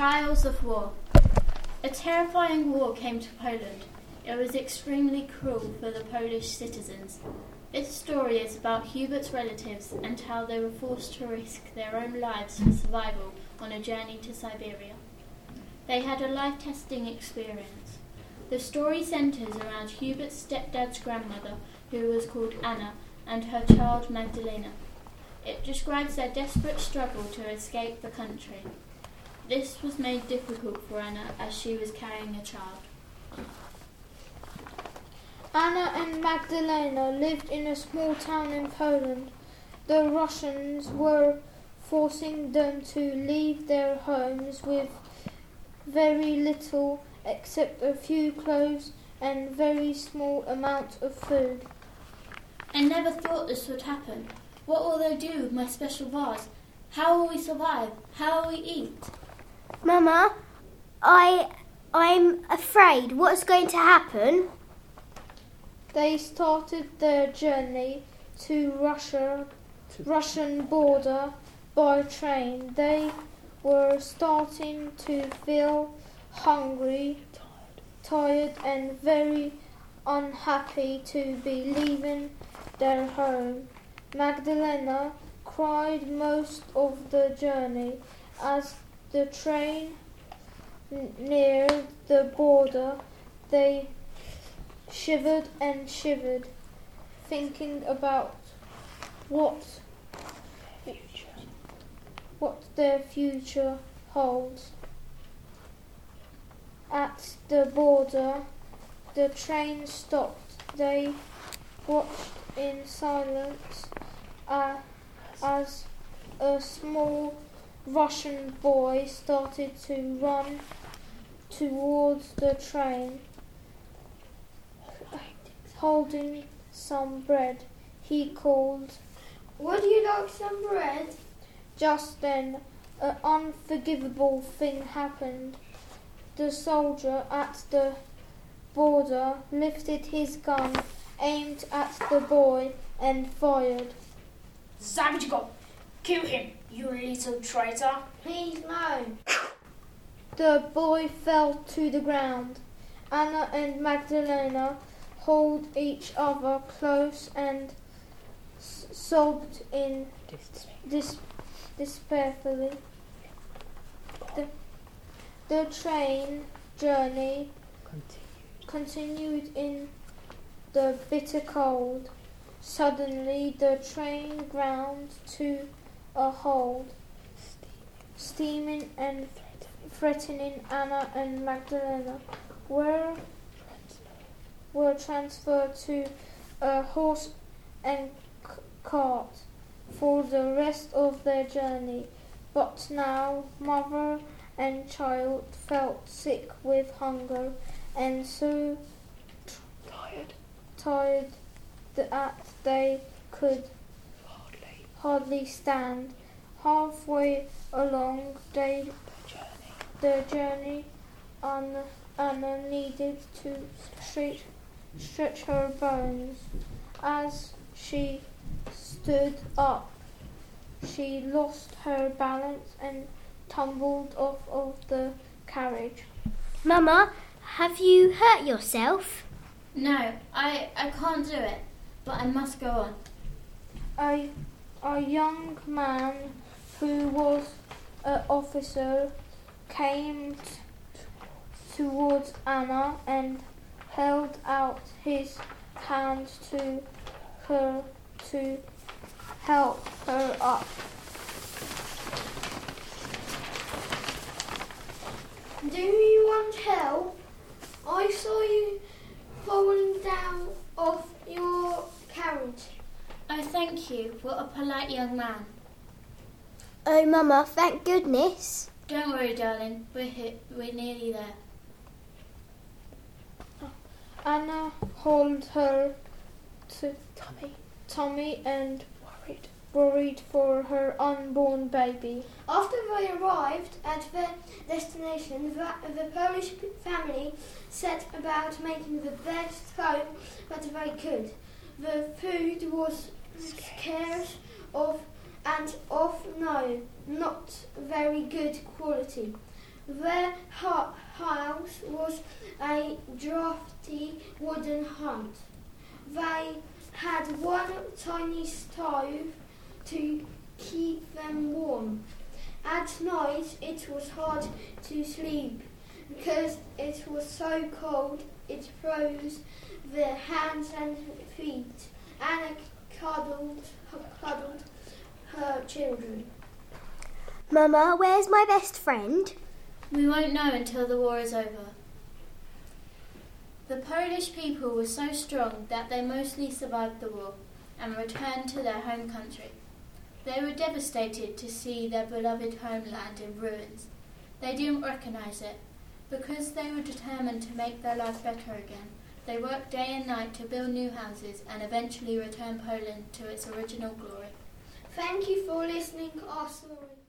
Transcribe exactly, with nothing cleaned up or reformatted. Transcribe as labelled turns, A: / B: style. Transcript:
A: Trials of War. A terrifying war came to Poland. It was extremely cruel for the Polish citizens. This story is about Hubert's relatives and how they were forced to risk their own lives for survival on a journey to Siberia. They had a life-testing experience. The story centres around Hubert's stepdad's grandmother, who was called Anna, and her child Magdalena. It describes their desperate struggle to escape the country. This was made difficult for Anna as she was carrying a child.
B: Anna and Magdalena lived in a small town in Poland. The Russians were forcing them to leave their homes with very little except a few clothes and very small amount of food.
A: I never thought this would happen. What will they do with my special vase? How will we survive? How will we eat?
C: Mama, I, I'm afraid. What's going to happen?
B: They started their journey to Russia, Russian border by train. They were starting to feel hungry, tired and very unhappy to be leaving their home. Magdalena cried most of the journey. As the train n- neared the border, they shivered and shivered, thinking about what what their future holds. At the border, the train stopped. They watched in silence uh, as a small Russian boy started to run towards the train, holding some bread. He called,
D: "Would you like some bread?"
B: Just then, an unforgivable thing happened. The soldier at the border lifted his gun, aimed at the boy, and fired.
E: Zabij go! Kill him, you little traitor!
D: Please, no.
B: The boy fell to the ground. Anna and Magdalena held each other close and s- sobbed in dis- despairfully. The, the train journey continued in the bitter cold. Suddenly the train ground to a halt, steaming and threatening. Anna and Magdalena were, were transferred to a horse and c- cart for the rest of their journey. But now mother and child felt sick with hunger and so t- tired, tired that they could hardly, hardly stand. Halfway along they, their journey, Anna, Anna needed to stretch, stretch her bones. As she stood up, she lost her balance and tumbled off of the carriage.
C: Mama, have you hurt yourself?
A: No, I, I can't do it, but I must go on.
B: A, a young man who was an officer came t- towards Anna and held out his hand to her to help her up.
D: Do you want help? I saw you falling down off your carriage.
A: Oh, thank you. What a polite young man.
C: Oh, Mama, thank goodness.
A: Don't worry, darling. We're here. We're nearly there.
B: Anna held her to tummy, tummy and worried, worried for her unborn baby.
D: After they arrived at their destination, the, the Polish family set about making the best home that they could. The food was scarce of and of no, not very good quality. Their hu- house was a drafty wooden hut. They had one tiny stove to keep them warm. At night it was hard to sleep because it was so cold it froze their hands and feet. Anna cuddled, cuddled her children.
C: Mama, where's my best friend?
A: We won't know until the war is over. The Polish people were so strong that they mostly survived the war and returned to their home country. They were devastated to see their beloved homeland in ruins. They didn't recognise it. Because they were determined to make their life better again, they worked day and night to build new houses and eventually return Poland to its original glory.
D: Thank you for listening to our story.